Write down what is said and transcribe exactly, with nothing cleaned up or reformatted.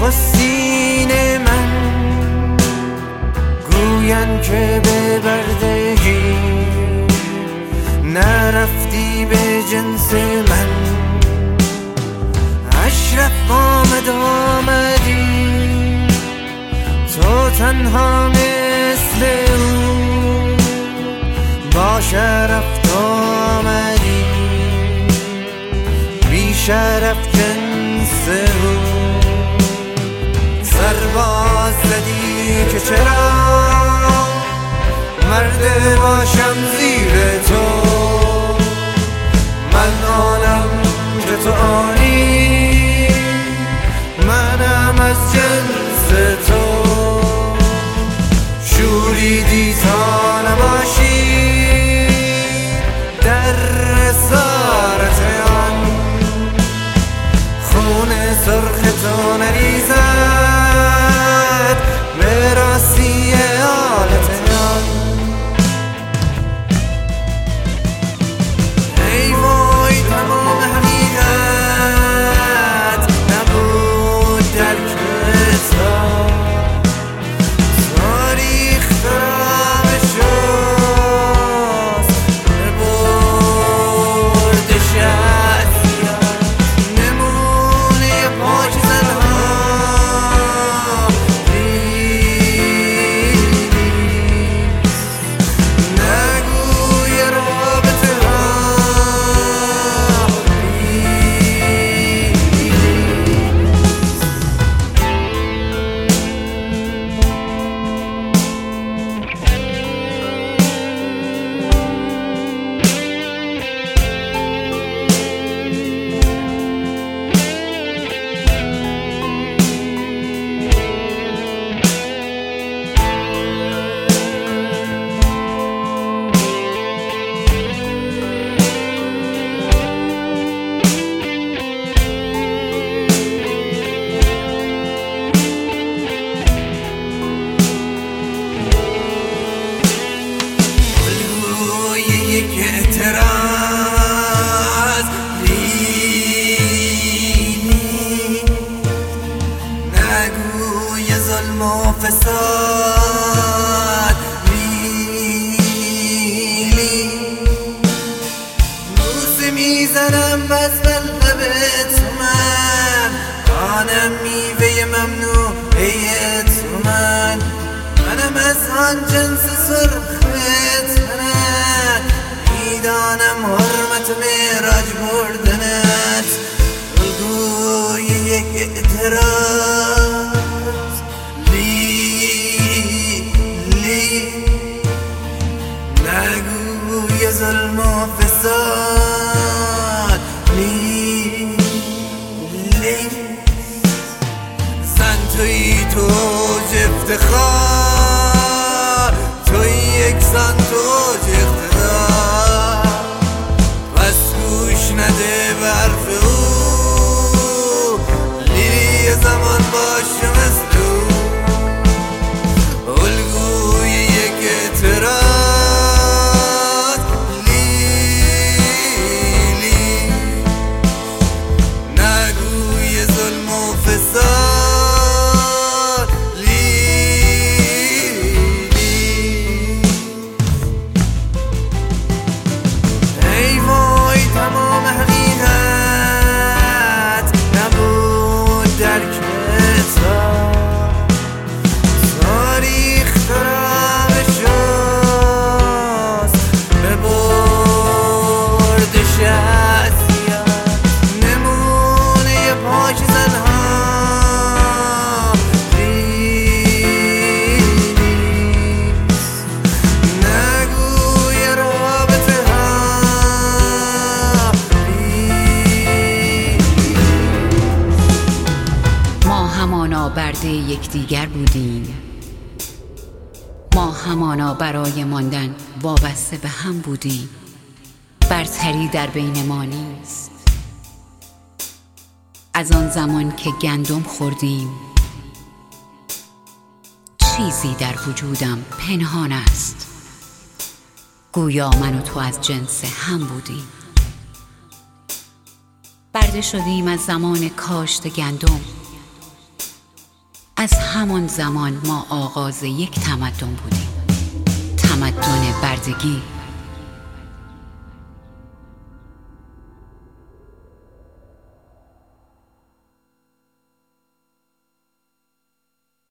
نخستین من گوین که به بردگی نرفتی به جنس من. اشرف آمد آمدی تو تنها مثل او، با شرف آمدی بی شرف جنس او. سرباز زدی که چرا مرد باشم زیر تو، من آنم که تو آنی، منم از جنس تو. شوریدی تا نباشی در اسارت آن، خون سرخ تو نریزد به راستی آلت آن. ای وای تمام حقیقت نبود در کتاب، تاریخ را به شست ببرد شخصیت، نمونه پاک زنها ریز. نگوی رابطه ها یک اعتراض لیلی، نگوی ظلم و فساد لیلی. بوسه میزنم از قلب تو من، آنم میوه ممنوعه تو من، منم از آن جنس سرخ تنت، میدانم حرمت معراج بردنت. الگوی یک اعتراض لیلی، نگوی ظلم و فساد لیلی. زن توی تو افتخار، توی یک زن تو اقتدار، بس گوش نده برف او، لیلی زمان باشه مثل او. الگوی یک اعتراض لیلی، نگوی ظلم و فساد لیلی. ای وای تمام حقیقت نبود در کتاب، تاریخ را به شست ببرد شخصیت، نمونه پاک زنها ریز. نگوی رابطه ها ریز. ما همانا برده یکدیگر بودیم، ما همانا برای ماندن وابسته به هم بودیم. برتری در بین ما نیست. از آن زمان که گندم خوردیم چیزی در وجودم پنهان است، گویا من و تو از جنس هم بودیم. برده شدیم از زمان کاشت گندم، از همان زمان ما آغاز یک تمدن بودیم، تمدن بردگی.